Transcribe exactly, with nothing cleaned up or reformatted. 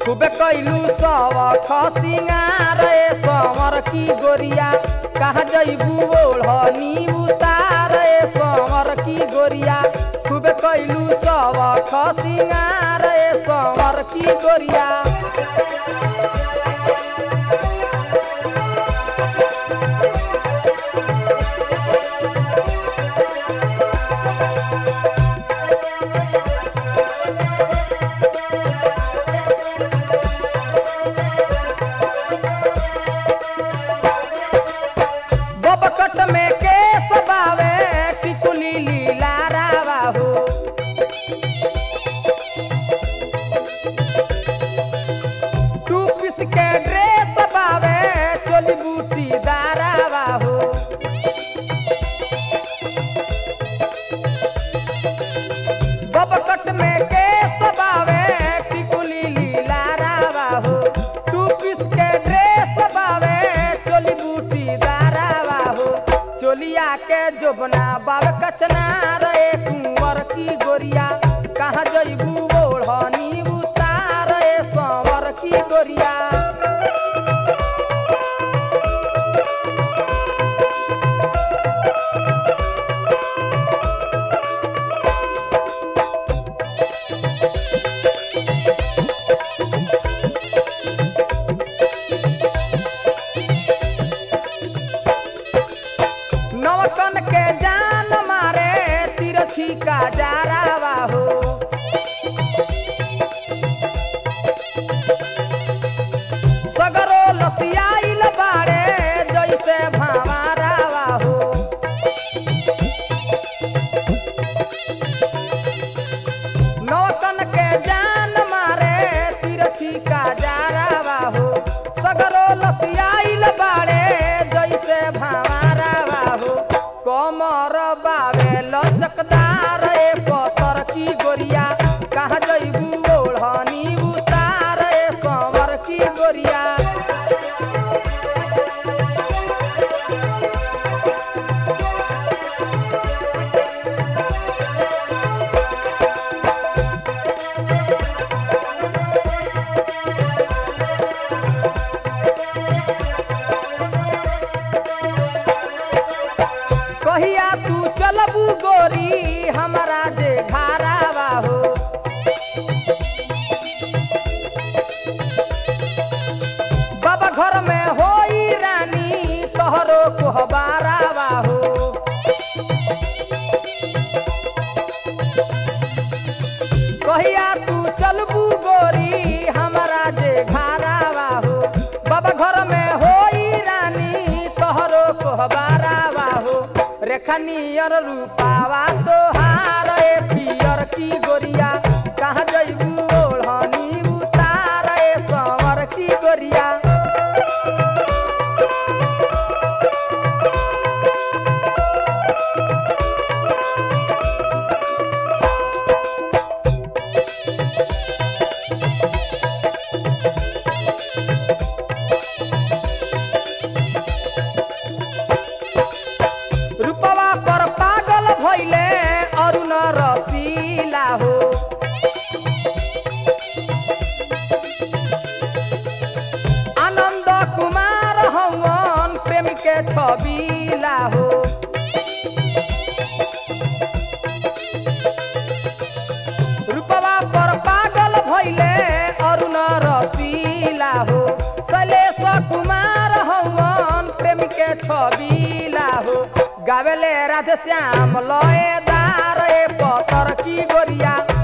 खूबे कैलू सवख सिंगार ए समर की गोरिया कहाँ जइबू ओढ़नी उतार ए समर की गोरिया खूबे कैलू सवख सिंगार ए समर की गोरिया चोलिया के जोबना बाब कचना रे कुंवर की गोरिया कहाँ जइबू ओढ़नी उतार ए संवर की गोरिया नवकन के जान मारे तिरछी का जारावा हो सगरो लसियाइल बाड़े जैसे भावारावा हो नवकन के जान मारे तिरछी का जारावा हो सगरो लसियाइल बाड़े जैसे भावारावा हो कमर बावे लचकदार ए पतर की गोरिया कहाँ जइबू ओढ़नी उतार ए संवर की गोरिया कहिया तू चलबू गोरी हमारा जे घारावा हो बाबा घर में होई रानी तोहरो कोहबारावा हो कहिया तू चलबू गोरी हमारा जे घारावा हो बाबा घर में होई रानी तोहरो कोहबारावा हो रेखनियर रूपावा तोहार ए पियर की गोरिया कहाँ जइबू ओढ़नी उतार ए संवर की गोरिया रूपवा पर पागल भइले अरुण रसीला हो आनंद कुमार हवन प्रेम के छबीला हो रूपवा पर पागल भइले अरुण रसीला हो शैलेश कुमार हवन प्रेम के छबीला हो गावेले राधे श्याम लयदार ए पतर की गोरिया